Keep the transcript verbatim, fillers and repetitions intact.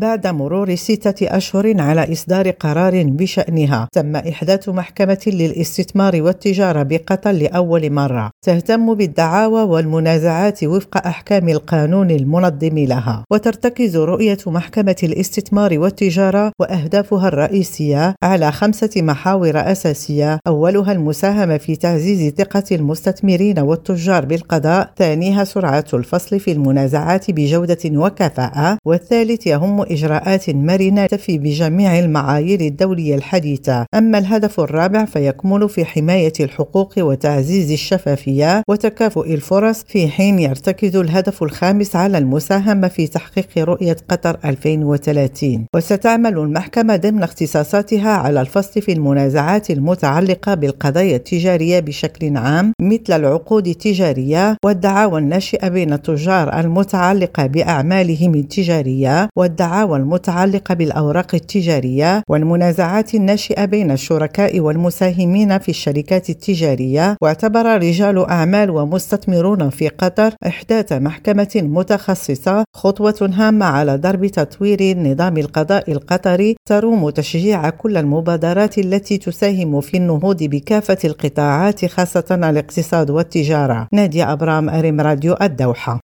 بعد مرور ستة أشهر على إصدار قرار بشأنها، تم إحداث محكمة للاستثمار والتجارة بقطر لأول مرة تهتم بالدعاوى والمنازعات وفق أحكام القانون المنظم لها. وترتكز رؤية محكمة الاستثمار والتجارة وأهدافها الرئيسية على خمسة محاور أساسية: أولها المساهمة في تعزيز ثقة المستثمرين والتجار بالقضاء، ثانيها سرعة الفصل في المنازعات بجودة وكفاءة، والثالث يهم إجراءات مرنة تفي بجميع المعايير الدولية الحديثة. أما الهدف الرابع فيكمن في حماية الحقوق وتعزيز الشفافية وتكافؤ الفرص، في حين يرتكز الهدف الخامس على المساهمة في تحقيق رؤية قطر ألفين وثلاثين. وستعمل المحكمة ضمن اختصاصاتها على الفصل في المنازعات المتعلقة بالقضايا التجارية بشكل عام، مثل العقود التجارية والدعاوى الناشئة بين التجار المتعلقة بأعمالهم التجارية، والدعاوى المتعلقة بالأوراق التجارية، والمنازعات الناشئة بين الشركاء والمساهمين في الشركات التجارية. واعتبر رجال أعمال ومستثمرون في قطر إحداث محكمة متخصصة خطوة هامة على درب تطوير نظام القضاء القطري، تروم تشجيع كل المبادرات التي تساهم في النهوض بكافة القطاعات خاصة الاقتصاد والتجارة. نادية أبرام، أريم راديو، الدوحة.